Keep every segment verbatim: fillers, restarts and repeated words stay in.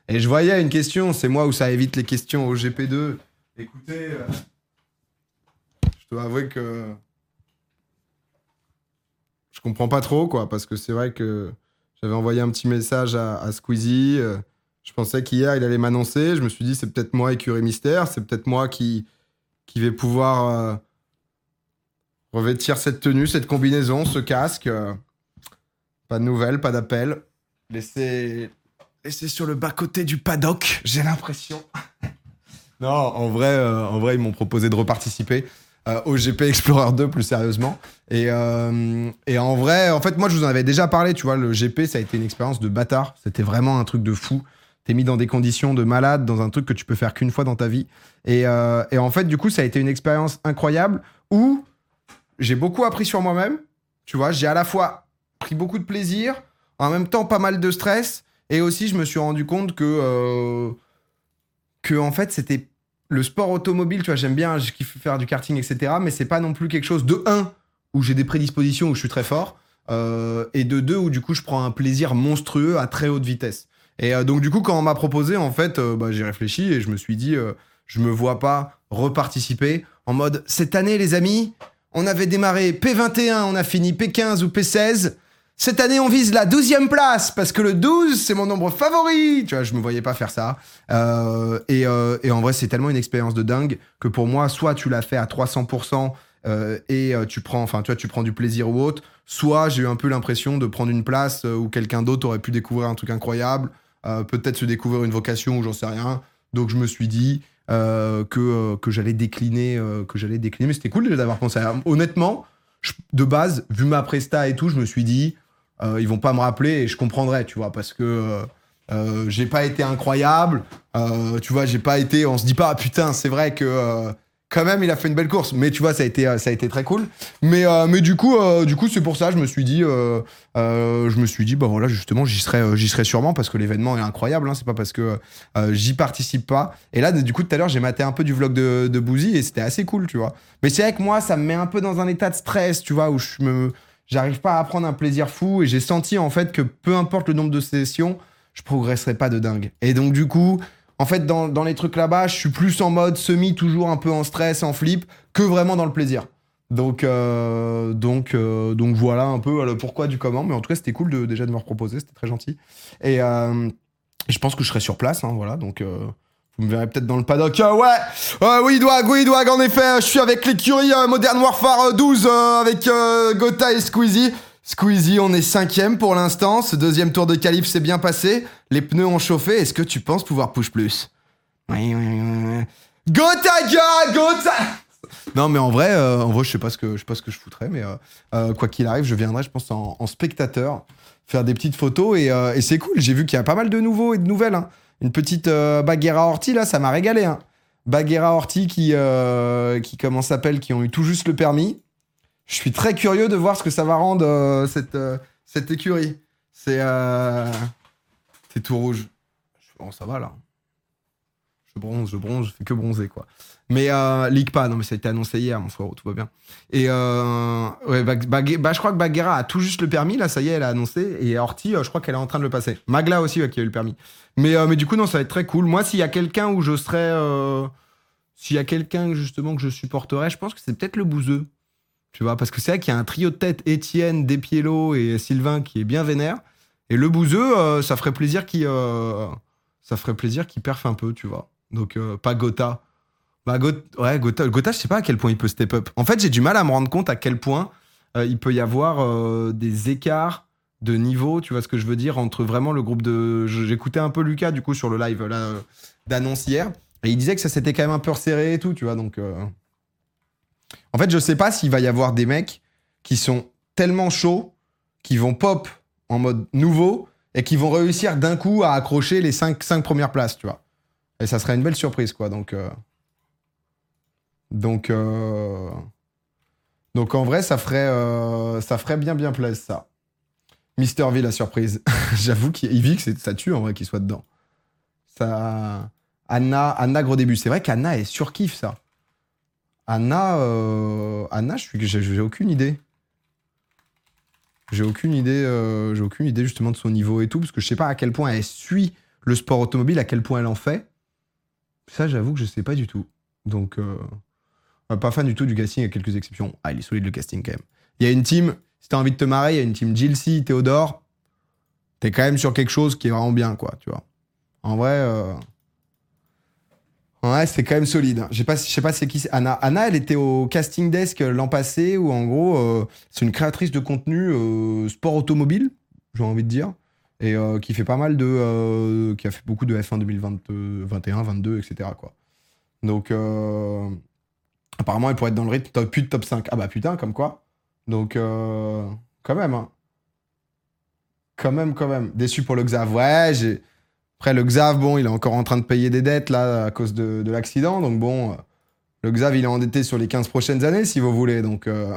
Et je voyais une question, c'est moi où ça évite les questions au G P deux. Écoutez, euh, je dois avouer que je comprends pas trop, quoi, parce que c'est vrai que j'avais envoyé un petit message à, à Squeezie. euh, je pensais qu'hier, il allait m'annoncer. Je me suis dit, c'est peut-être moi, Écurie Mystère. C'est peut-être moi qui, qui vais pouvoir euh, revêtir cette tenue, cette combinaison, ce casque. euh. Pas de nouvelles, pas d'appel. Laissez, laissez sur le bas-côté du paddock, j'ai l'impression. Non, en vrai, euh, en vrai, ils m'ont proposé de reparticiper euh, au G P Explorer deux, plus sérieusement. Et, euh, et en vrai, en fait, moi, je vous en avais déjà parlé, tu vois, le G P, ça a été une expérience de bâtard. C'était vraiment un truc de fou. T'es mis dans des conditions de malade, dans un truc que tu peux faire qu'une fois dans ta vie. Et, euh, et en fait, du coup, ça a été une expérience incroyable où j'ai beaucoup appris sur moi-même. Tu vois, j'ai à la fois pris beaucoup de plaisir, en même temps pas mal de stress, et aussi je me suis rendu compte que, euh, que en fait, c'était le sport automobile, tu vois, j'aime bien, je kiffe faire du karting, et cetera, mais c'est pas non plus quelque chose de un, où j'ai des prédispositions, où je suis très fort, euh, et de deux, où du coup, je prends un plaisir monstrueux à très haute vitesse. Et euh, donc, du coup, quand on m'a proposé, en fait, euh, bah, j'ai réfléchi et je me suis dit, euh, je me vois pas reparticiper en mode, cette année, les amis, on avait démarré P vingt et un, on a fini P quinze ou P seize. Cette année, on vise la douzième place parce que le douze, c'est mon nombre favori. Tu vois, je me voyais pas faire ça. Euh, et, euh, et en vrai, c'est tellement une expérience de dingue que pour moi, soit tu l'as fait à trois cents pour cent euh, et euh, tu prends, enfin, tu vois, tu prends du plaisir ou autre. Soit j'ai eu un peu l'impression de prendre une place euh, où quelqu'un d'autre aurait pu découvrir un truc incroyable, euh, peut-être se découvrir une vocation ou j'en sais rien. Donc je me suis dit euh, que euh, que j'allais décliner, euh, que j'allais décliner. Mais c'était cool déjà d'avoir pensé à. Honnêtement, je- de base, vu ma presta et tout, je me suis dit. Euh, ils vont pas me rappeler et je comprendrai, tu vois, parce que euh, euh, j'ai pas été incroyable, euh, tu vois, j'ai pas été, on se dit pas, ah, putain, c'est vrai que euh, quand même, il a fait une belle course, mais tu vois, ça a été, ça a été très cool. Mais, euh, mais du coup, euh, du coup, c'est pour ça, je me suis dit, euh, euh, je me suis dit, bah voilà, justement, j'y serai, euh, j'y serai sûrement parce que l'événement est incroyable, hein, c'est pas parce que euh, j'y participe pas. Et là, du coup, tout à l'heure, j'ai maté un peu du vlog de, de Boozy et c'était assez cool, tu vois. Mais c'est vrai que moi, ça me met un peu dans un état de stress, tu vois, où je me j'arrive pas à prendre un plaisir fou et j'ai senti en fait que peu importe le nombre de sessions, je progresserai pas de dingue. Et donc du coup, en fait, dans, dans les trucs là-bas, je suis plus en mode semi, toujours un peu en stress, en flip, que vraiment dans le plaisir. Donc, euh, donc, euh, donc voilà un peu le pourquoi du comment. Mais en tout cas, c'était cool de, déjà de me reproposer, c'était très gentil. Et, euh, et je pense que je serai sur place, hein, voilà. Donc, euh, vous me verrez peut-être dans le paddock. Euh, ouais, euh, oui, Dwag, oui, Dwag, en effet, je suis avec l'écurie euh, Modern Warfare euh, douze euh, avec euh, Gotha et Squeezie. Squeezie, on est cinquième pour l'instant. Ce deuxième tour de qualif s'est bien passé. Les pneus ont chauffé. Est-ce que tu penses pouvoir push plus? Oui, oui, oui, oui. Gotha, gars, Gotha! Non, mais en vrai, euh, en vrai, je sais pas ce que je sais pas ce que je foutrais, mais euh, euh, quoi qu'il arrive, je viendrai, je pense, en, en spectateur, faire des petites photos et, euh, et c'est cool. J'ai vu qu'il y a pas mal de nouveaux et de nouvelles. Hein. Une petite euh, Baguera Orti là, ça m'a régalé. Hein. Baguera Orti qui, euh, qui comment s'appelle, qui ont eu tout juste le permis. Je suis très curieux de voir ce que ça va rendre euh, cette euh, cette écurie. C'est euh... c'est tout rouge. Bon, ça va là. Je bronze, je bronze, je fais que bronzer, quoi. Mais euh, leak pas, non, mais ça a été annoncé hier, mon frère, tout va bien. Et euh, ouais, bah, bah, bah, je crois que Baguera a tout juste le permis, là, ça y est, elle a annoncé. Et Orti, euh, je crois qu'elle est en train de le passer. Magla aussi, ouais, qui a eu le permis. Mais, euh, mais du coup, non, ça va être très cool. Moi, s'il y a quelqu'un où je serais. Euh, s'il y a quelqu'un, justement, que je supporterais, je pense que c'est peut-être le Bouzeux. Tu vois, parce que c'est vrai qu'il y a un trio de tête, Étienne, Despiello et Sylvain, qui est bien vénère. Et le Bouzeux, euh, ça ferait plaisir qu'il. Euh, ça ferait plaisir qu'il perfe un peu, tu vois. Donc, euh, pas Gotha. Bah, Got- ouais, Gotha, Gotha, je sais pas à quel point il peut step up. En fait, j'ai du mal à me rendre compte à quel point euh, il peut y avoir euh, des écarts de niveau, tu vois ce que je veux dire, entre vraiment le groupe de. je- J'écoutais un peu Lucas, du coup, sur le live là, euh, d'annonce hier, et il disait que ça s'était quand même un peu resserré et tout, tu vois, donc. euh, En fait, je sais pas s'il va y avoir des mecs qui sont tellement chauds, qui vont pop en mode nouveau, et qui vont réussir d'un coup à accrocher les cinq premières places, tu vois. Et ça serait une belle surprise, quoi. Donc, euh... donc, euh... donc en vrai, ça ferait, euh... ça ferait bien, bien plaisir, ça. Mister V, la surprise. J'avoue qu'il vit que c'est- ça tue, en vrai, qu'il soit dedans. Ça... Anna, Anna, gros début. C'est vrai qu'Anna est surkiff, ça. Anna, euh... Anna, je suis... j'ai j'ai aucune idée. J'ai aucune idée, euh... j'ai aucune idée, justement, de son niveau et tout, parce que je sais pas à quel point elle suit le sport automobile, à quel point elle en fait. Ça, j'avoue que je sais pas du tout. Donc, euh, pas fan du tout du casting, à quelques exceptions. Ah, il est solide le casting quand même. Il y a une team, si t'as envie de te marrer, il y a une team G L C, Théodore. T'es quand même sur quelque chose qui est vraiment bien, quoi, tu vois. En vrai, euh... ouais, c'est quand même solide. Je sais pas, je sais pas c'est qui c'est. Anna. Anna, elle était au casting desk l'an passé, où en gros, euh, c'est une créatrice de contenu euh, sport automobile, j'ai envie de dire, et euh, qui fait pas mal de, euh, qui a fait beaucoup de F un deux mille vingt, vingt et un, vingt-deux, et cetera quoi. Donc, euh, apparemment, elle pourrait être dans le rythme top, plus de top cinq. Ah bah putain, comme quoi. Donc, euh, quand même, hein. Quand même, quand même. Déçu pour le Xav. Ouais, j'ai. Après, le Xav, bon, il est encore en train de payer des dettes, là, à cause de, de l'accident. Donc, bon, euh, le Xav, il est endetté sur les quinze prochaines années, si vous voulez. Donc, euh,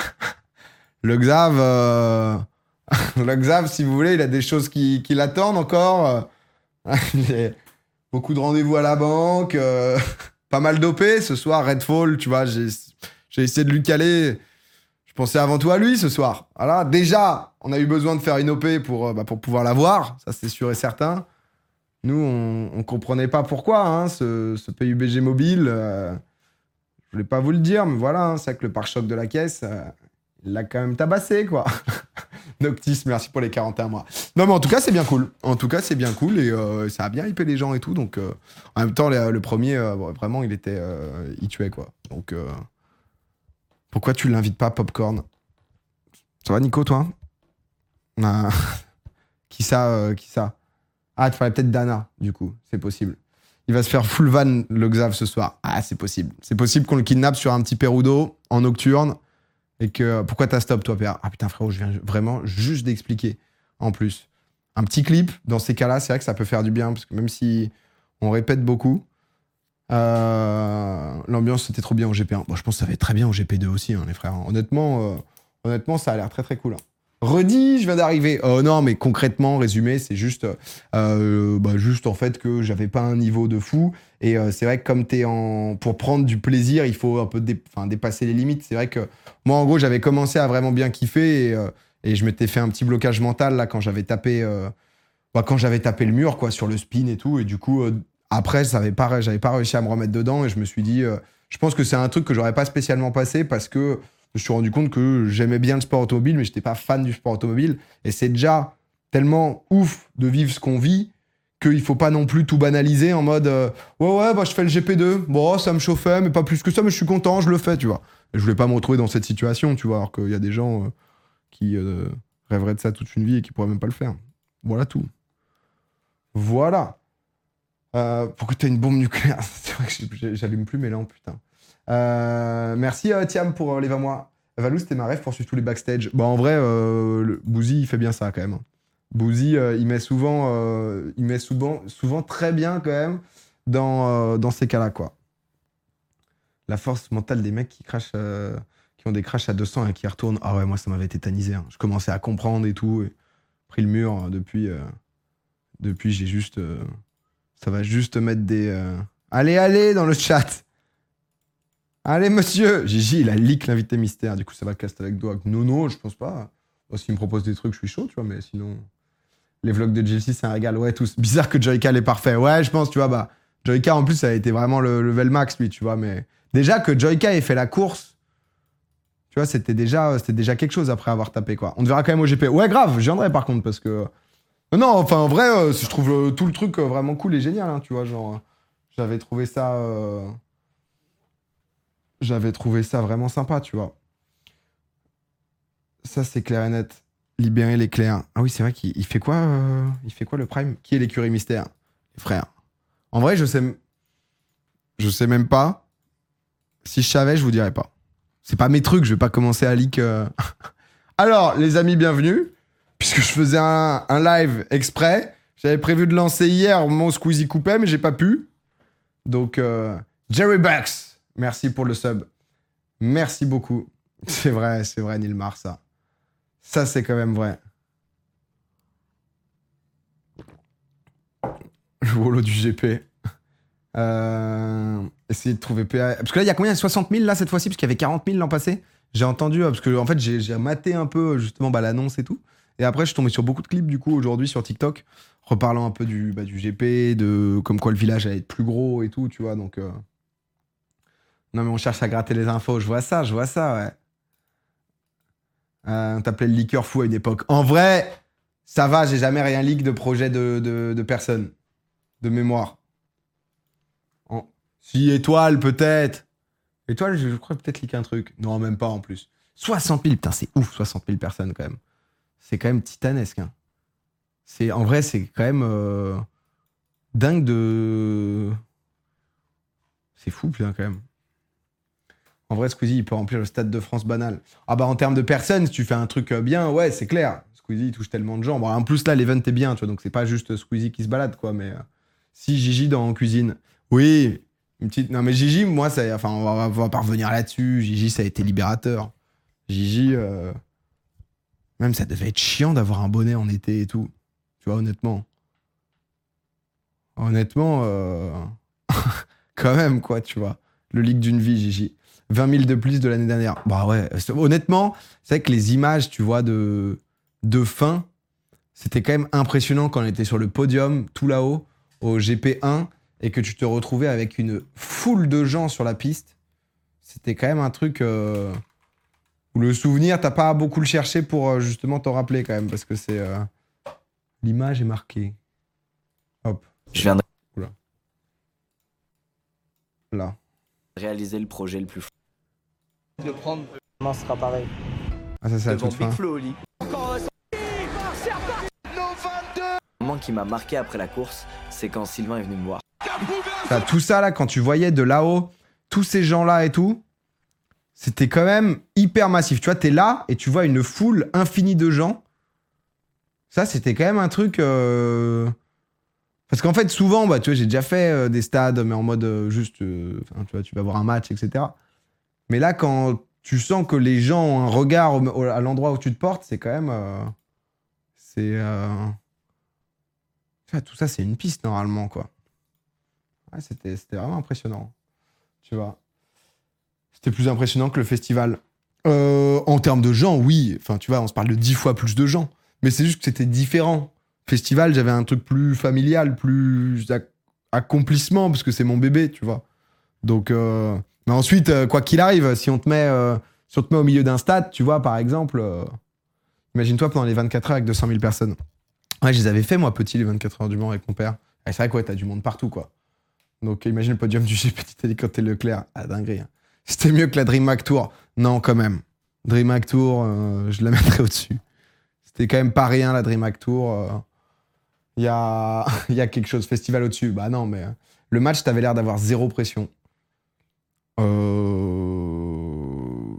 le Xav, euh, le Xav, si vous voulez, il a des choses qui, qui l'attendent encore. Il a beaucoup de rendez-vous à la banque, euh, pas mal dopé. Ce soir, Redfall, tu vois, j'ai, j'ai essayé de lui caler. Je pensais avant tout à lui ce soir. Voilà, déjà, on a eu besoin de faire une O P pour, bah, pour pouvoir la voir, ça c'est sûr et certain. Nous, on, on comprenait pas pourquoi, hein, ce, ce P U B G mobile. Euh, je voulais pas vous le dire, mais voilà, hein, c'est que le pare-choc de la caisse, euh, il l'a quand même tabassé, quoi. Noctis, merci pour les quarante et un mois. Non, mais en tout cas, c'est bien cool. En tout cas, c'est bien cool et euh, ça a bien hypé les gens et tout. Donc, euh, en même temps, le, le premier, euh, bon, vraiment, il était, euh, il tuait, quoi. Donc, euh, pourquoi tu l'invites pas, Popcorn? Ça va, Nico, toi? Ah. Qui ça, euh, qui ça? Ah, tu parlais peut-être d'Anna, du coup. C'est possible. Il va se faire full van, le Xav, ce soir. Ah, c'est possible. C'est possible qu'on le kidnappe sur un petit Perudo en nocturne. Et que... Pourquoi t'as stop, toi, P R? Ah, putain, frérot, je viens vraiment juste d'expliquer. En plus. Un petit clip, dans ces cas-là, c'est vrai que ça peut faire du bien. Parce que même si on répète beaucoup, euh... l'ambiance, c'était trop bien au G P un. Bon, je pense que ça va être très bien au G P deux aussi, hein, les frères. Honnêtement, euh... honnêtement, ça a l'air très, très cool. Hein. Redis, je viens d'arriver. Oh non, mais concrètement, résumé, c'est juste, euh, bah, juste en fait que j'avais pas un niveau de fou. Et euh, c'est vrai que comme t'es en, pour prendre du plaisir, il faut un peu dé... enfin, dépasser les limites. C'est vrai que moi, en gros, j'avais commencé à vraiment bien kiffer et, euh, et je m'étais fait un petit blocage mental là quand j'avais tapé, euh... bah, quand j'avais tapé le mur quoi sur le spin et tout. Et du coup, euh, après, j'avais pas, j'avais pas réussi à me remettre dedans et je me suis dit, euh, je pense que c'est un truc que j'aurais pas spécialement passé parce que je me suis rendu compte que j'aimais bien le sport automobile, mais je n'étais pas fan du sport automobile. Et c'est déjà tellement ouf de vivre ce qu'on vit qu'il ne faut pas non plus tout banaliser en mode euh, ouais, ouais, bah, je fais le G P deux. Bon, ça me chauffait, mais pas plus que ça, mais je suis content, je le fais, tu vois. Et je voulais pas me retrouver dans cette situation, tu vois, alors qu'il y a des gens euh, qui euh, rêveraient de ça toute une vie et qui pourraient même pas le faire. Voilà tout. Voilà. Euh, pourquoi t'as une bombe nucléaire? C'est vrai que j'allume plus mes lampes, putain. Euh, merci euh, Thiam pour euh, les vingt mois. Valou, c'était ma rêve pour suivre tous les backstage. Bah, en vrai, euh, le... Bouzy, il fait bien ça quand même. Bouzy, euh, il met souvent, euh, il met souvent, souvent très bien quand même dans, euh, dans ces cas-là, quoi. La force mentale des mecs qui crachent, euh, qui ont des crashs à deux cents et qui retournent. Ah ouais, moi, ça m'avait tétanisé. Hein. Je commençais à comprendre et tout. Et pris le mur euh, depuis. Euh, depuis, j'ai juste. Euh, ça va juste mettre des. Euh... Allez, allez dans le chat! Allez, monsieur! Gigi, il a leak l'invité mystère. Du coup, ça va cast avec doigt. Non, non, je pense pas. Bon, s'il me propose des trucs, je suis chaud, tu vois, mais sinon. Les vlogs de G L C, c'est un régal. Ouais, tous. Bizarre que Joyka l'ait parfait. Ouais, je pense, tu vois, bah. Joyka, en plus, ça a été vraiment le level max, lui, tu vois, mais. Déjà que Joyka ait fait la course, tu vois, c'était déjà, c'était déjà quelque chose après avoir tapé, quoi. On te verra quand même au G P. Ouais, grave, je viendrai par contre, parce que. Non, enfin, en vrai, euh, je trouve euh, tout le truc euh, vraiment cool et génial, hein, tu vois, genre. Euh, j'avais trouvé ça. Euh... J'avais trouvé ça vraiment sympa, tu vois. Ça, c'est clair et net. Libérer les clairs. Ah oui, c'est vrai qu'il il fait quoi euh... Il fait quoi le Prime? Qui est l'écurie mystère? Les frères. En vrai, je sais. Je sais même pas. Si je savais, je vous dirais pas. C'est pas mes trucs, je vais pas commencer à leak. Euh... Alors, les amis, bienvenue. Puisque je faisais un, un live exprès. J'avais prévu de lancer hier au moment où Squeezie coupait, mais j'ai pas pu. Donc, euh... Jerry Bucks. Merci pour le sub. Merci beaucoup. C'est vrai, c'est vrai, Nilmar, ça. Ça, c'est quand même vrai. Le volo du G P. Euh... Essayer de trouver P A... Parce que là, il y a combien? soixante mille là, cette fois-ci? Parce qu'il y avait quarante mille l'an passé. J'ai entendu, parce que en fait, j'ai, j'ai maté un peu, justement, bah, l'annonce et tout. Et après, je suis tombé sur beaucoup de clips, du coup, aujourd'hui, sur TikTok, reparlant un peu du, bah, du G P, de comme quoi le village allait être plus gros et tout, tu vois, donc... Euh... Non, mais on cherche à gratter les infos, je vois ça, je vois ça, ouais. Euh, on t'appelait le liqueur fou à une époque. En vrai, ça va, j'ai jamais rien leak de projet de, de, de personne, de mémoire. En... Si, Étoile, peut-être. Étoile, je, je crois peut-être leak un truc. Non, même pas en plus. soixante mille, putain, c'est ouf, soixante mille personnes quand même. C'est quand même titanesque. Hein. C'est, en vrai, c'est quand même euh, dingue de... C'est fou, putain, quand même. En vrai, Squeezie, il peut remplir le Stade de France banal. Ah bah, en termes de personnes, si tu fais un truc bien, ouais, c'est clair. Squeezie, il touche tellement de gens. Bon, en plus, là, l'event est bien, tu vois, donc c'est pas juste Squeezie qui se balade, quoi, mais... Euh, si, Gigi dans Cuisine. Oui, une petite... Non, mais Gigi, moi, ça... Enfin, on va, on va pas revenir là-dessus. Gigi, ça a été libérateur. Gigi... Euh... Même, ça devait être chiant d'avoir un bonnet en été et tout. Tu vois, honnêtement. Honnêtement, euh... quand même, quoi, tu vois. Le leak d'une vie, Gigi. vingt mille de plus de l'année dernière. Bah ouais, honnêtement, c'est vrai que les images, tu vois, de, de fin, c'était quand même impressionnant quand on était sur le podium, tout là-haut, au G P un, et que tu te retrouvais avec une foule de gens sur la piste. C'était quand même un truc euh, où le souvenir, t'as pas beaucoup le chercher pour euh, justement t'en rappeler quand même, parce que c'est... Euh, l'image est marquée. Hop. Je viens de Oula. Là. réaliser le projet le plus fou. Le prendre, non, ce sera pareil. Ah, ça, c'est la Devant toute Big fin. Flo au lit. Le moment qui m'a marqué après la course, c'est quand Sylvain est venu me voir. Ça, tout ça, là, quand tu voyais de là-haut, tous ces gens-là et tout, c'était quand même hyper massif. Tu vois, t'es là et tu vois une foule infinie de gens. Ça, c'était quand même un truc... Euh... Parce qu'en fait, souvent, bah, tu vois, j'ai déjà fait euh, des stades, mais en mode euh, juste... Euh, tu vois, tu vas voir un match, et cetera. Mais là, quand tu sens que les gens ont un regard au, au, à l'endroit où tu te portes, c'est quand même... Euh, c'est... Euh... Tu vois, tout ça, c'est une piste, normalement, quoi. Ouais, c'était, c'était vraiment impressionnant. Tu vois. C'était plus impressionnant que le festival. Euh, en termes de gens, oui. Enfin, tu vois, on se parle de dix fois plus de gens. Mais c'est juste que c'était différent. Festival, j'avais un truc plus familial, plus ac- accomplissement, parce que c'est mon bébé, tu vois. Donc... Euh... Mais ensuite, euh, quoi qu'il arrive, si on te met, euh, si on te met au milieu d'un stade, tu vois, par exemple, euh, imagine-toi pendant les vingt-quatre heures avec deux cent mille personnes. Ouais, je les avais fait, moi, petit, les vingt-quatre heures du Mans avec mon père. Et c'est vrai que ouais, t'as du monde partout, quoi. Donc, imagine le podium du G P Petit hélicoptère Leclerc. Ah, dinguerie. Hein. C'était mieux que la DreamHack Tour. Non, quand même. DreamHack Tour, euh, je la mettrais au-dessus. C'était quand même pas rien, la DreamHack Tour. Il euh, y, a... y a quelque chose, festival au-dessus. Bah non, mais euh, le match, t'avais l'air d'avoir zéro pression. Euh...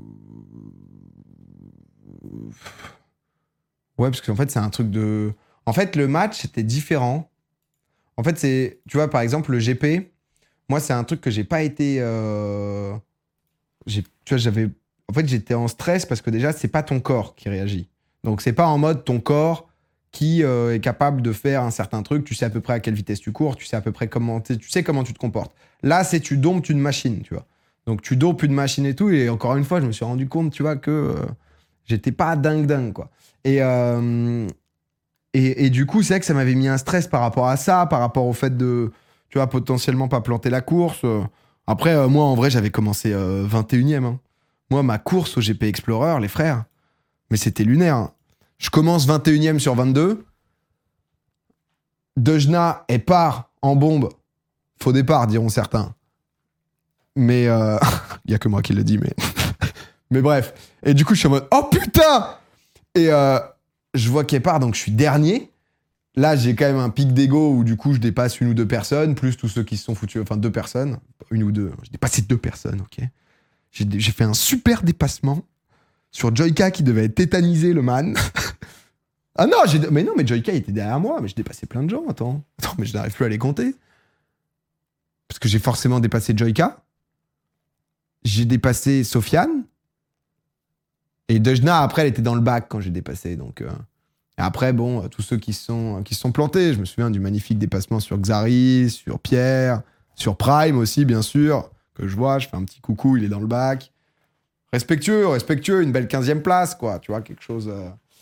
Ouais, parce qu'en fait, c'est un truc de... En fait, le match, c'était différent. En fait, c'est... Tu vois, par exemple, le G P, moi, c'est un truc que j'ai pas été... Euh... J'ai... Tu vois, j'avais... En fait, j'étais en stress parce que déjà, c'est pas ton corps qui réagit. Donc, c'est pas en mode ton corps qui euh, est capable de faire un certain truc. Tu sais à peu près à quelle vitesse tu cours, tu sais à peu près comment... Tu sais comment tu te comportes. Là, c'est tu domptes une machine, tu vois. Donc, tu dopes une machine et tout. Et encore une fois, je me suis rendu compte, tu vois, que euh, j'étais pas dingue dingue, quoi. Et, euh, et, et du coup, c'est vrai que ça m'avait mis un stress par rapport à ça, par rapport au fait de, tu vois, potentiellement pas planter la course. Après, euh, moi, en vrai, j'avais commencé euh, vingt et unième. Hein. Moi, ma course au G P Explorer, les frères, mais c'était lunaire. Hein. Je commence vingt et unième sur vingt-deux. Dejna, elle part en bombe. Faux départ, diront certains. Mais il euh... y a que moi qui le dis, mais... mais bref. Et du coup, je suis en mode, oh putain! Et euh, je vois qu'elle part, donc je suis dernier. Là, j'ai quand même un pic d'ego où du coup, je dépasse une ou deux personnes, plus tous ceux qui se sont foutus, enfin deux personnes, une ou deux. J'ai dépassé deux personnes, ok. J'ai, j'ai fait un super dépassement sur Joyka qui devait être tétanisé, le man. ah non, j'ai, mais non, mais Joyka il était derrière moi, mais je dépassais plein de gens, attends. Attends, mais je n'arrive plus à les compter. Parce que j'ai forcément dépassé Joyka. J'ai dépassé Sofiane. Et Dejna, après, elle était dans le bac quand j'ai dépassé. Donc, euh... Et après, bon, tous ceux qui se sont, qui se sont plantés. Je me souviens du magnifique dépassement sur Xari, sur Pierre, sur Prime aussi, bien sûr, que je vois. Je fais un petit coucou, il est dans le bac. Respectueux, respectueux, une belle quinzième place, quoi. Tu vois, quelque chose... Euh...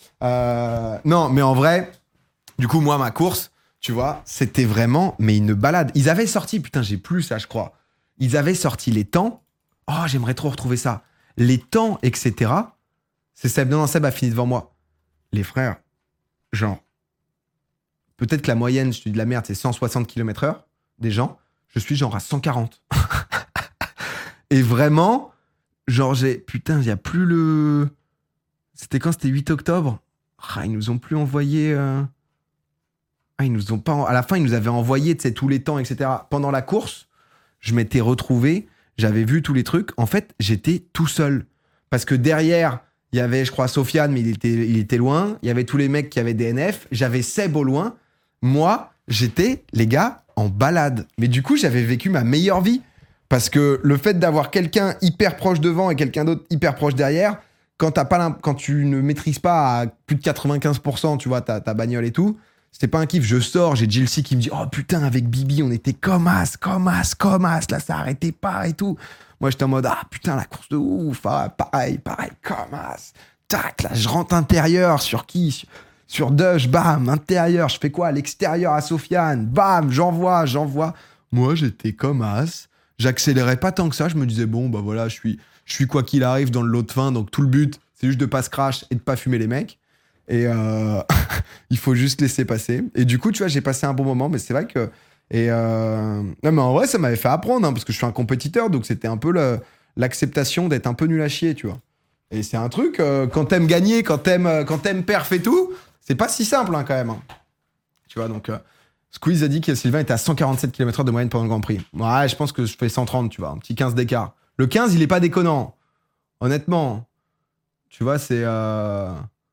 Euh, non, mais en vrai, du coup, moi, ma course, tu vois, c'était vraiment, mais une balade. Ils avaient sorti, putain, j'ai plus ça, je crois. Ils avaient sorti les temps. Oh, j'aimerais trop retrouver ça. Les temps, et cetera. C'est Seb. Non, non, Seb a fini devant moi. Les frères, genre, peut-être que la moyenne, je te dis de la merde, c'est cent soixante kilomètres heure des gens. Je suis genre à cent quarante. Et vraiment, genre, j'ai. Putain, il n'y a plus le. C'était quand? C'était huit octobre. Ah, ils nous ont plus envoyé. Euh... Ah, ils nous ont pas. À la fin, ils nous avaient envoyé, tu sais, tous les temps, et cetera. Pendant la course, je m'étais retrouvé, j'avais vu tous les trucs. En fait, j'étais tout seul. Parce que derrière, il y avait, je crois, Sofiane, mais il était, il était loin. Il y avait tous les mecs qui avaient des N F. J'avais Seb au loin. Moi, j'étais, les gars, en balade. Mais du coup, j'avais vécu ma meilleure vie. Parce que le fait d'avoir quelqu'un hyper proche devant et quelqu'un d'autre hyper proche derrière, quand, t'as pas l'imp- quand tu ne maîtrises pas à plus de quatre-vingt-quinze pour cent, tu vois, ta, ta bagnole et tout, c'était pas un kiff. Je sors, j'ai G L C qui me dit « Oh putain, avec Bibi, on était comme as, comme as, comme as, là, ça arrêtait pas et tout. » Moi, j'étais en mode « Ah putain, la course de ouf, ah, pareil, pareil, comme as. » Tac, là, je rentre intérieur, sur qui? Sur, sur Dush, bam, intérieur, je fais quoi? À l'extérieur, à Sofiane, bam, j'envoie, j'envoie. Moi, j'étais comme as. J'accélérais pas tant que ça, je me disais « Bon, bah voilà, je suis, je suis quoi qu'il arrive dans le lot de fin, donc tout le but, c'est juste de pas se crash et de pas fumer les mecs. » Et euh, il faut juste laisser passer. Et du coup, tu vois, j'ai passé un bon moment, mais c'est vrai que... Et euh... Non, mais en vrai, ça m'avait fait apprendre, hein, parce que je suis un compétiteur, donc c'était un peu le... l'acceptation d'être un peu nul à chier, tu vois. Et c'est un truc, euh, quand t'aimes gagner, quand t'aimes, euh, quand t'aimes perf et tout, c'est pas si simple, hein, quand même. Hein. Tu vois, donc... Euh... Squeeze a dit que Sylvain était à cent quarante-sept kilomètres heure de moyenne pendant le Grand Prix. Ouais, je pense que je fais cent trente, tu vois, un petit quinze d'écart. Le quinze, il est pas déconnant. Honnêtement. Tu vois, c'est... Euh...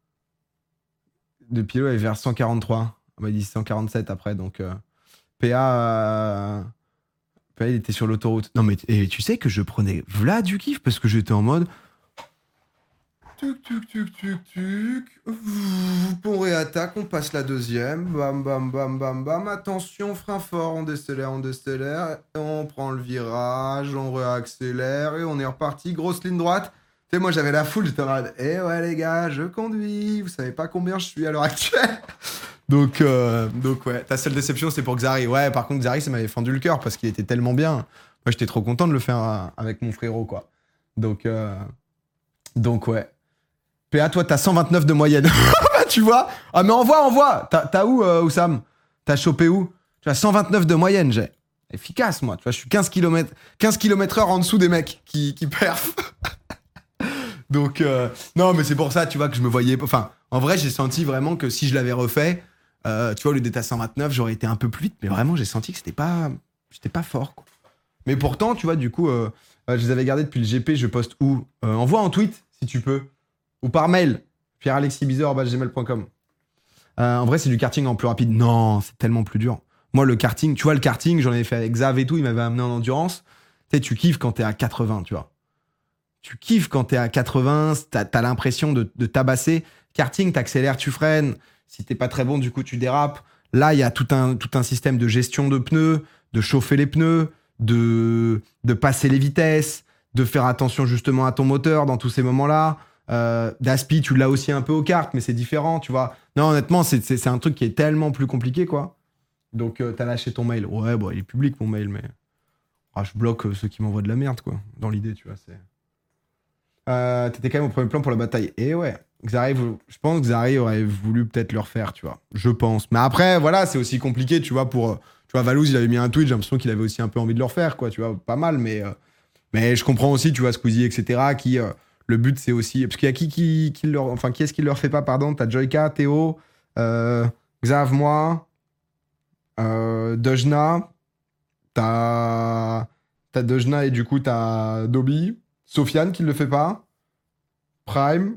De Pilot est vers cent quarante-trois. On m'a dit cent quarante-sept après, donc... Euh... P A... Euh... P A, il était sur l'autoroute. Non, mais et tu sais que je prenais v'là du kiff, parce que j'étais en mode... Tuc, tuc, tuc, tuc, tuc. On réattaque, on passe la deuxième. Bam, bam, bam, bam, bam. Attention, frein fort, on décélère, on décélère. On prend le virage, on réaccélère et on est reparti. Grosse ligne droite. Tu sais, moi, j'avais la foule, j'étais en mode, eh ouais, les gars, je conduis. Vous savez pas combien je suis à l'heure actuelle. donc, euh, donc, ouais. Ta seule déception, c'est pour Xari. Ouais, par contre, Xari, ça m'avait fendu le cœur parce qu'il était tellement bien. Moi, j'étais trop content de le faire avec mon frérot, quoi. Donc, euh, donc ouais. P A, toi, t'as cent vingt-neuf de moyenne. Tu vois? Ah, mais envoie, envoie. T'as, t'as où, euh, Oussam? T'as chopé où? Tu as cent vingt-neuf de moyenne, j'ai. Efficace, moi. Tu vois, je suis quinze kilomètres heure en dessous des mecs qui, qui perfent. Donc, euh, non, mais c'est pour ça, tu vois, que je me voyais... Enfin, en vrai, j'ai senti vraiment que si je l'avais refait, euh, tu vois, au lieu d'être à cent vingt-neuf, j'aurais été un peu plus vite. Mais vraiment, j'ai senti que c'était pas... J'étais pas fort, quoi. Mais pourtant, tu vois, du coup, euh, je les avais gardés depuis le G P. Je poste où? euh, Envoie en tweet, si tu peux. Ou par mail, pierre alexis bizarre arobase gmail point com. Euh, en vrai, c'est du karting en plus rapide. Non, c'est tellement plus dur. Moi, le karting, tu vois, le karting, j'en avais fait avec Xav et tout, il m'avait amené en endurance. Tu sais, tu kiffes quand t'es à quatre-vingts, tu vois. Tu kiffes quand t'es à quatre-vingts, t'as, t'as l'impression de, de tabasser. Karting, t'accélères, tu freines. Si t'es pas très bon, du coup, tu dérapes. Là, il y a tout un, tout un système de gestion de pneus, de chauffer les pneus, de, de passer les vitesses, de faire attention justement à ton moteur dans tous ces moments-là. Euh, D'Aspi, tu l'as aussi un peu aux cartes, mais c'est différent, tu vois. Non, honnêtement, c'est, c'est, c'est un truc qui est tellement plus compliqué, quoi. Donc, euh, t'as lâché ton mail. Ouais, bon, il est public, mon mail, mais... Ah, je bloque euh, ceux qui m'envoient de la merde, quoi. Dans l'idée, tu vois, c'est... Euh, t'étais quand même au premier plan pour la bataille. Et ouais, Xari, je pense que Xari aurait voulu peut-être le refaire, tu vois. Je pense. Mais après, voilà, c'est aussi compliqué, tu vois, pour... Tu vois, Valouz, il avait mis un tweet, j'ai l'impression qu'il avait aussi un peu envie de le refaire, quoi, tu vois. Pas mal, mais... Euh... Mais je comprends aussi, tu vois, Squeezie, et cetera, qui... Euh... Le but, c'est aussi... Parce qu'il y a qui qui, qui leur... Enfin, qui est-ce qui le refait pas, pardon? T'as Joyka, Théo, euh, Xav, moi, euh, Dojna, t'as... T'as Dojna et du coup, t'as Dobby, Sofiane qui le fait pas, Prime,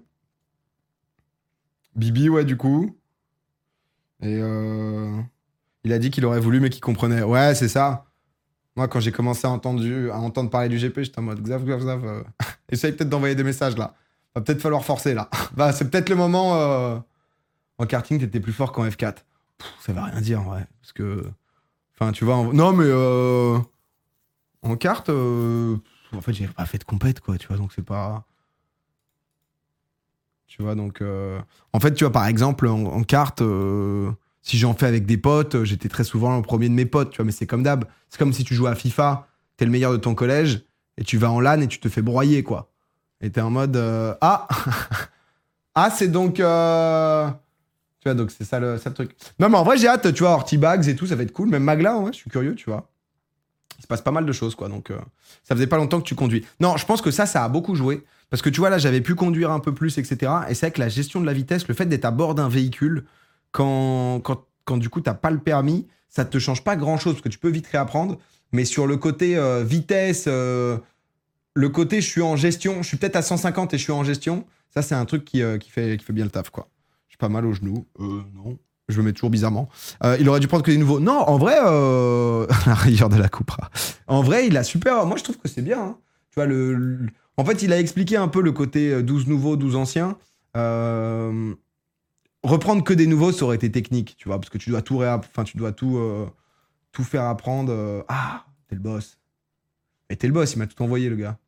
Bibi, ouais, du coup. Et euh... il a dit qu'il aurait voulu, mais qu'il comprenait. Ouais, c'est ça. Moi, quand j'ai commencé à entendre, à entendre parler du G P, j'étais en mode Xav, Xav, Xav. Euh... Essaye peut-être d'envoyer des messages là. Va peut-être falloir forcer là. Bah, c'est peut-être le moment. Euh... En karting, t'étais plus fort qu'en F quatre. Pff, ça veut rien dire, ouais. Parce que. Enfin, tu vois. En... Non, mais. Euh... En kart. Euh... En fait, j'ai pas fait de compète, quoi, tu vois. Donc, c'est pas. Tu vois, donc... euh, En fait, tu vois, par exemple, en, en carte, euh, si j'en fais avec des potes, j'étais très souvent le premier de mes potes, tu vois, mais c'est comme d'hab. C'est comme si tu joues à FIFA, t'es le meilleur de ton collège, et tu vas en LAN et tu te fais broyer, quoi. Et t'es en mode... euh, Ah Ah, c'est donc... euh, Tu vois, donc c'est ça le, ça le truc. Non, mais en vrai, j'ai hâte, tu vois, Horty Bags et tout, ça va être cool. Même Magla, ouais, je suis curieux, tu vois. Il se passe pas mal de choses, quoi. Donc, euh, ça faisait pas longtemps que tu conduis. Non, je pense que ça, ça a beaucoup joué. Parce que tu vois, là, j'avais pu conduire un peu plus, et cetera. Et c'est vrai que la gestion de la vitesse, le fait d'être à bord d'un véhicule, quand, quand, quand du coup, t'as pas le permis, ça te change pas grand-chose, parce que tu peux vite réapprendre. Mais sur le côté euh, vitesse, euh, le côté je suis en gestion, je suis peut-être à cent cinquante et je suis en gestion, ça, c'est un truc qui, euh, qui, fait, qui fait bien le taf, quoi. J'ai pas mal au genou. Euh, non. Je me mets toujours bizarrement. Euh, il aurait dû prendre que des nouveaux. Non, en vrai, euh... la rigueur de la Cupra. En vrai, il a super. Moi, je trouve que c'est bien. Hein. Tu vois, le, le... En fait, il a expliqué un peu le côté douze nouveaux, douze anciens. Euh... Reprendre que des nouveaux, ça aurait été technique, tu vois, parce que tu dois tout, réapp... enfin, tu dois tout, euh... tout faire apprendre. Euh... Ah, t'es le boss. Mais t'es le boss, il m'a tout envoyé, le gars.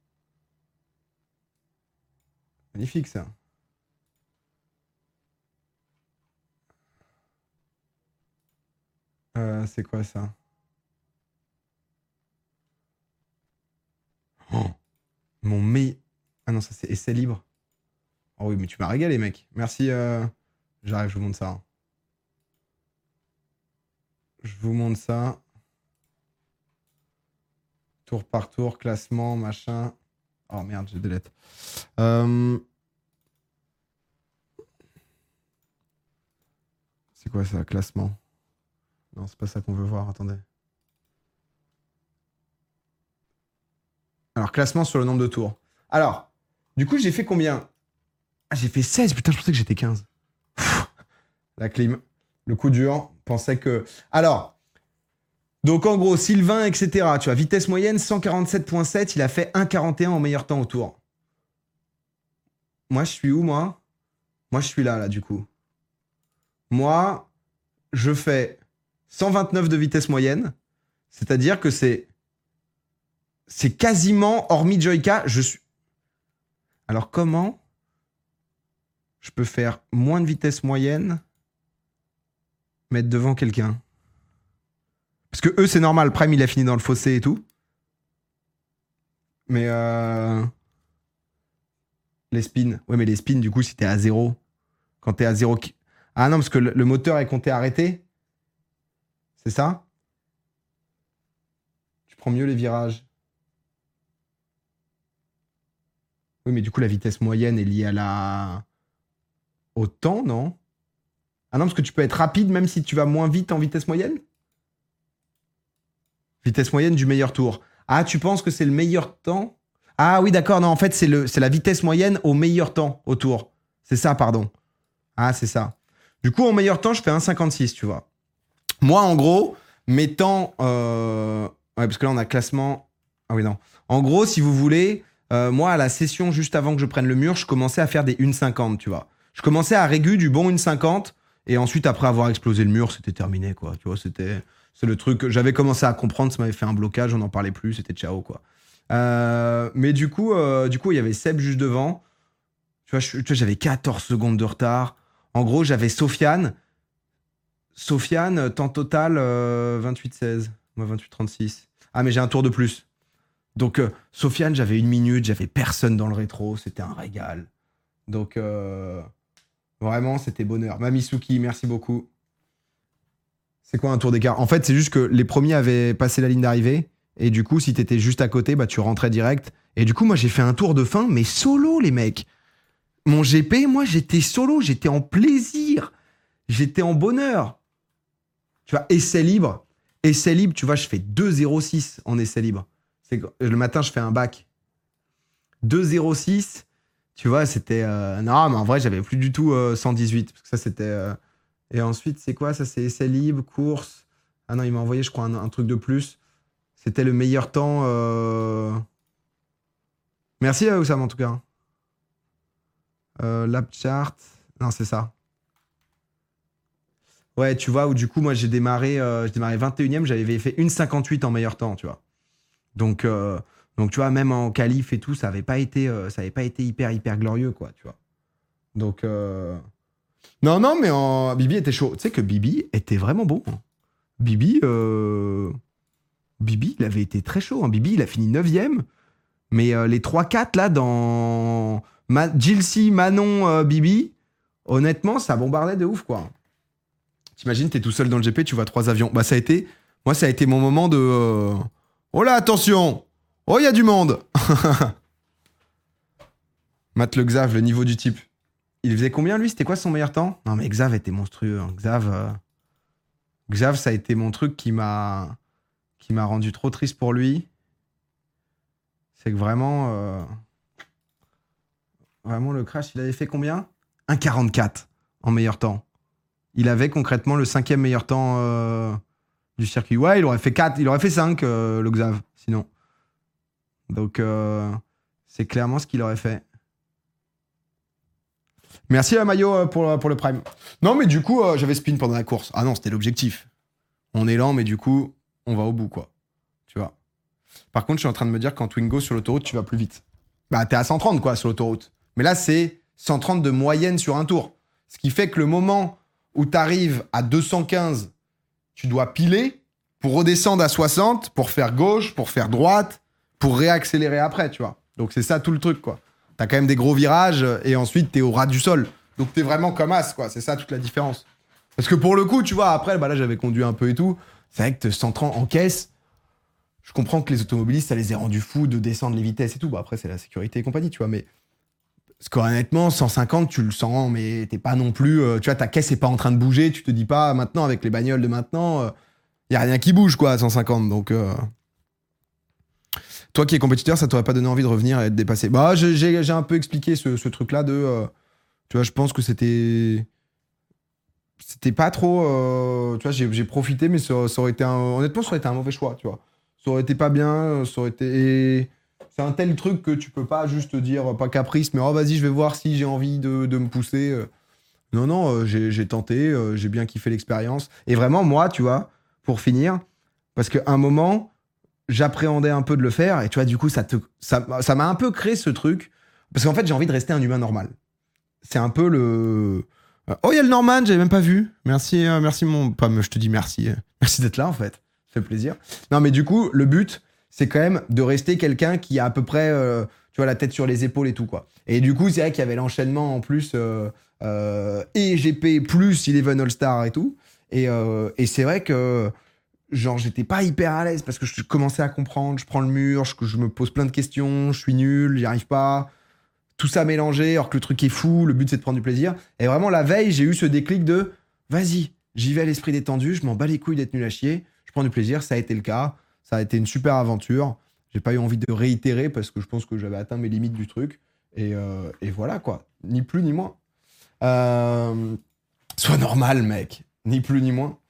Magnifique, ça. Euh, c'est quoi ça? Oh, mon meilleur... Ah non, ça c'est essai libre. Oh oui, mais tu m'as régalé, mec. Merci. Euh... J'arrive, je vous montre ça. Hein. Je vous montre ça. Tour par tour, classement, machin. Oh merde, j'ai des lettres. Euh... C'est quoi ça, classement? Non, c'est pas ça qu'on veut voir, attendez. Alors, classement sur le nombre de tours. Alors, du coup, j'ai fait combien? Ah, j'ai fait seize, putain, je pensais que j'étais quinze. Pff, la clim. Le coup dur, pensais que... Alors, donc en gros, Sylvain, et cetera. Tu vois, vitesse moyenne, cent quarante-sept virgule sept, il a fait un virgule quarante et un en meilleur temps au tour. Moi, je suis où, moi? Moi, je suis là, là, du coup. Moi, je fais cent vingt-neuf de vitesse moyenne, c'est-à-dire que c'est... C'est quasiment, hormis Joyka, je suis... Alors, comment je peux faire moins de vitesse moyenne, mettre devant quelqu'un? Parce que eux, c'est normal. Prime, il a fini dans le fossé et tout. Mais euh... les spins. Ouais, mais les spins, du coup, si t'es à zéro. Quand t'es à zéro... Ah non, parce que le, le moteur est compté arrêté. C'est ça? Tu prends mieux les virages. Oui, mais du coup, la vitesse moyenne est liée à la... au temps, non? Ah non, parce que tu peux être rapide même si tu vas moins vite en vitesse moyenne? Vitesse moyenne du meilleur tour. Ah, tu penses que c'est le meilleur temps? Ah oui, d'accord, non, en fait, c'est le, c'est la vitesse moyenne au meilleur temps au tour. C'est ça, pardon. Ah, c'est ça. Du coup, en meilleur temps, je fais un virgule cinquante-six, tu vois. Moi, en gros, mes temps... Euh... Ouais, parce que là, on a classement... Ah oui, non. En gros, si vous voulez, euh, moi, à la session juste avant que je prenne le mur, je commençais à faire des un virgule cinquante, tu vois. Je commençais à régu du bon un virgule cinquante, et ensuite, après avoir explosé le mur, c'était terminé, quoi. Tu vois, c'était... C'est le truc... J'avais commencé à comprendre, ça m'avait fait un blocage, on n'en parlait plus, c'était ciao, quoi. Euh... Mais du coup, euh, du coup, il y avait Seb juste devant. Tu vois, je... tu vois, j'avais quatorze secondes de retard. En gros, j'avais Sofiane... Sofiane, temps total, euh, vingt-huit seize. Moi, vingt-huit trente-six. Ah, mais j'ai un tour de plus. Donc, euh, Sofiane, j'avais une minute, j'avais personne dans le rétro. C'était un régal. Donc, euh, vraiment, c'était bonheur. Mamisuki, merci beaucoup. C'est quoi un tour d'écart? En fait, c'est juste que les premiers avaient passé la ligne d'arrivée. Et du coup, si t'étais juste à côté, bah, tu rentrais direct. Et du coup, moi, j'ai fait un tour de fin, mais solo, les mecs. Mon G P, moi, j'étais solo. J'étais en plaisir. J'étais en bonheur. Tu vois, essai libre. Essai libre, tu vois, je fais deux zéro six en essai libre. C'est que le matin, je fais un bac. deux zéro six, tu vois, c'était... Euh... Non, mais en vrai, j'avais plus du tout euh, cent dix-huit. Parce que ça, c'était... Euh... Et ensuite, c'est quoi? Ça, c'est essai libre, course. Ah non, il m'a envoyé, je crois, un, un truc de plus. C'était le meilleur temps... Euh... Merci à Oussam, en tout cas. Euh, lap chart. Non, c'est ça. Ouais, tu vois, où du coup, moi, j'ai démarré, euh, j'ai démarré vingt et unième, j'avais fait une virgule cinquante-huit en meilleur temps, tu vois. Donc, euh, donc, tu vois, même en qualif et tout, ça avait pas été, euh, ça avait pas été hyper, hyper glorieux, quoi, tu vois. Donc, euh... non, non, mais en... Bibi était chaud. Tu sais que Bibi était vraiment bon. Hein. Bibi, euh... Bibi, il avait été très chaud. Hein. Bibi, il a fini neuvième. Mais euh, les trois quatre, là, dans Ma... Jilcy, Manon, euh, Bibi, honnêtement, ça bombardait de ouf, quoi. T'imagines, t'es tout seul dans le G P, tu vois trois avions. Bah, ça a été... Moi, ça a été mon moment de... Euh... Oh là, attention! Oh, il y a du monde! Matt le Xav, le niveau du type. Il faisait combien, lui? C'était quoi son meilleur temps? Non, mais Xav était monstrueux. Hein. Xav, euh... Xav, ça a été mon truc qui m'a qui m'a rendu trop triste pour lui. C'est que vraiment... Euh... Vraiment, le crash, il avait fait combien? un virgule quarante-quatre en meilleur temps. Il avait concrètement le cinquième meilleur temps euh, du circuit. Ouais, il aurait fait quatre, il aurait fait cinq, euh, le Xav, sinon. Donc, euh, c'est clairement ce qu'il aurait fait. Merci à Mayo pour, pour le prime. Non, mais du coup, euh, j'avais spin pendant la course. Ah non, c'était l'objectif. On est lent, mais du coup, on va au bout, quoi. Tu vois. Par contre, je suis en train de me dire qu'en Twingo, sur l'autoroute, tu vas plus vite. Bah, t'es à cent trente, quoi, sur l'autoroute. Mais là, c'est cent trente de moyenne sur un tour. Ce qui fait que le moment où t'arrives à deux cent quinze, tu dois piler pour redescendre à soixante, pour faire gauche, pour faire droite, pour réaccélérer après, tu vois. Donc, c'est ça tout le truc, quoi. T'as quand même des gros virages et ensuite t'es au ras du sol. Donc t'es vraiment comme As, quoi. C'est ça toute la différence. Parce que pour le coup, tu vois, après, bah là j'avais conduit un peu et tout. C'est vrai que cent trente en caisse, je comprends que les automobilistes, ça les ait rendus fous de descendre les vitesses et tout. Bah après, c'est la sécurité et compagnie, tu vois. Mais parce qu'honnêtement, cent cinquante, tu le sens, mais t'es pas non plus. Euh, tu vois, ta caisse est pas en train de bouger. Tu te dis pas, maintenant, avec les bagnoles de maintenant, il euh, y a rien qui bouge, quoi, à cent cinquante. Donc. Euh... Toi qui es compétiteur, ça t'aurait pas donné envie de revenir et de dépasser? Bah, j'ai, j'ai un peu expliqué ce, ce truc-là de... Euh, tu vois, je pense que c'était... C'était pas trop... Euh, tu vois, j'ai, j'ai profité, mais ça, ça aurait été un... Honnêtement, ça aurait été un mauvais choix, tu vois. Ça aurait été pas bien, ça aurait été... Et c'est un tel truc que tu peux pas juste te dire, pas caprice, mais oh, vas-y, je vais voir si j'ai envie de, de me pousser. Non, non, euh, j'ai, j'ai tenté, euh, j'ai bien kiffé l'expérience. Et vraiment, moi, tu vois, pour finir, parce qu'à un moment... j'appréhendais un peu de le faire et tu vois du coup ça te ça ça m'a un peu créé ce truc parce qu'en fait j'ai envie de rester un humain normal. C'est un peu le oh il y a le Norman, j'avais même pas vu. Merci euh, merci mon pas je te dis merci. Merci d'être là en fait. Ça fait plaisir. Non mais du coup le but c'est quand même de rester quelqu'un qui a à peu près euh, tu vois la tête sur les épaules et tout quoi. Et du coup c'est vrai qu'il y avait l'enchaînement en plus euh, euh, et G P plus Eleven All-Star et tout et euh, et c'est vrai que genre, j'étais pas hyper à l'aise parce que je commençais à comprendre, je prends le mur, je, je me pose plein de questions, je suis nul, j'y arrive pas. Tout ça mélangé, alors que le truc est fou, le but c'est de prendre du plaisir. Et vraiment, la veille, j'ai eu ce déclic de vas-y, j'y vais à l'esprit détendu, je m'en bats les couilles d'être nul à chier, je prends du plaisir, ça a été le cas, ça a été une super aventure. J'ai pas eu envie de réitérer parce que je pense que j'avais atteint mes limites du truc. Et, euh, et voilà quoi, ni plus ni moins. Euh... Sois normal, mec, ni plus ni moins.